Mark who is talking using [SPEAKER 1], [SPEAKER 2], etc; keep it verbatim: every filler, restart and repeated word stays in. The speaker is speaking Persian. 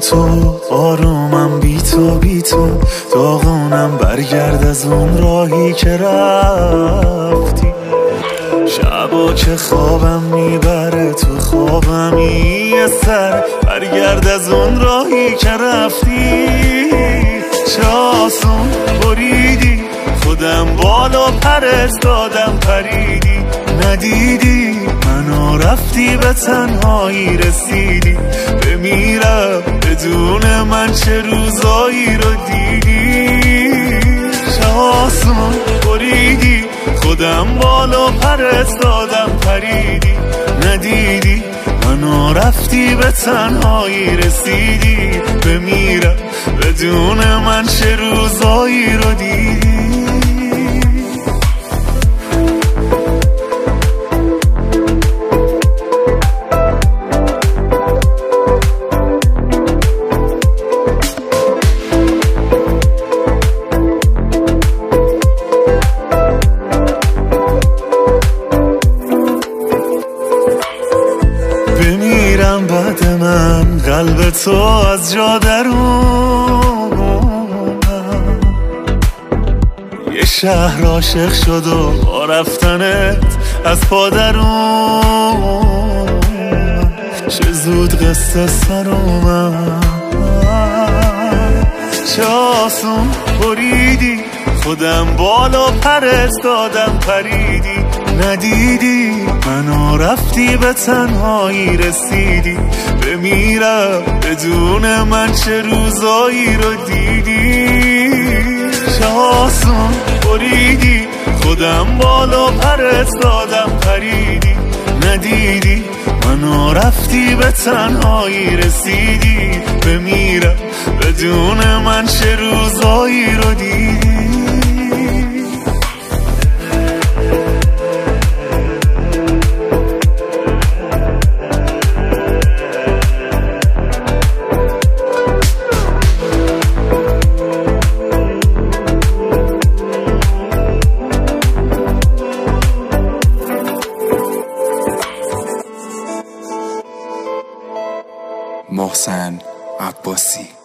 [SPEAKER 1] تو آرومم بی تو بی تو داغونم برگرد از اون راهی که رفتی شبا که خوابم میبره تو خوابمی یه سر برگرد از اون راهی که رفتی چه آسون بریدی خودم بالا پرست دادم پریدی ندیدی منو رفتی به تنهایی رسیدی بمیرم بدون من چه روزایی رو دیدی چه آسون بریدی خودم بالا پرست دادم پریدی ندیدی منو رفتی به تنهایی رسیدی بمیرم بدون من چه روزایی رو دیدی بمیرم بعد من قلب تو از جا درون یه شهر عاشق شد و با رفتنت از پادرون چه زود قصه سر اومد چه آسون بریدی خودم بالا پرست دادم پریدی ندیدی منو رفتی به تنهایی رسیدی بمیرم بدون من چه روزایی رو دیدی چه آسون بریدی خودم بالا پرست دادم پریدی ندیدی منو رفتی به تنهایی رسیدی بمیرم بدون من چه روزایی رو دیدی
[SPEAKER 2] محسن عباسی.